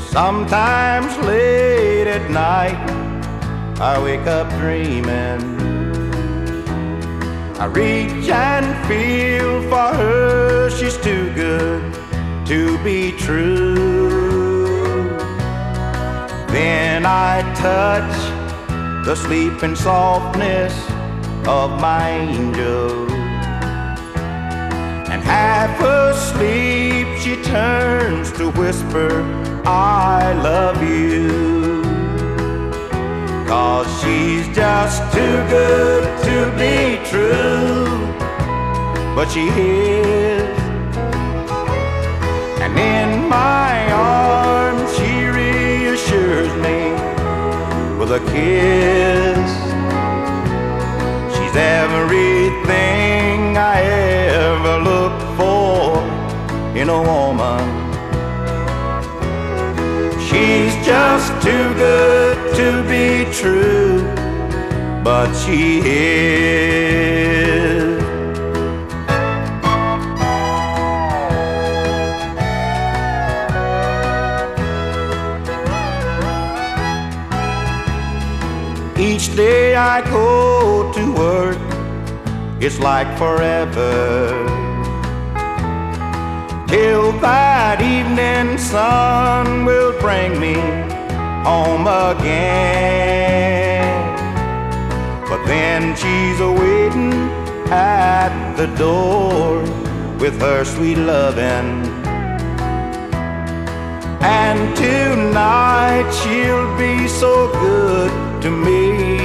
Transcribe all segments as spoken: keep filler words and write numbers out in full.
Sometimes late at night I wake up dreaming. I reach and feel for her, she's too good to be true. Then I touch the sleeping softness of my angel, and half asleep she turns to whisper, I love you. 'Cause she's just too good to be true, but she is. And in my arms she reassures me with a kiss. She's everything I ever looked for in a woman. She's just too good to be true, but she is. Each day I go to work, it's like forever, till that evening sun will bring me home again. But then she's a-waiting at the door with her sweet loving, and tonight she'll be so good to me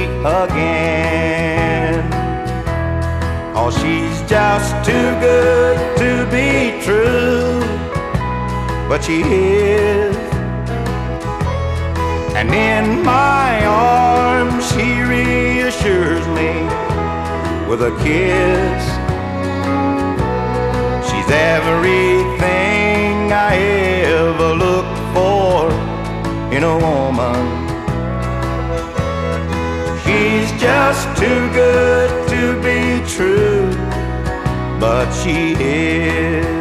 again. Oh, she's just too good to be true, but she is. And in my arms she reassures me with a kiss. She's everything I ever looked for in a woman. She's just too good to be true, but she is.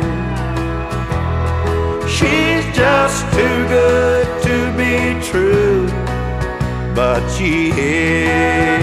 She's just too good to be true, but she is.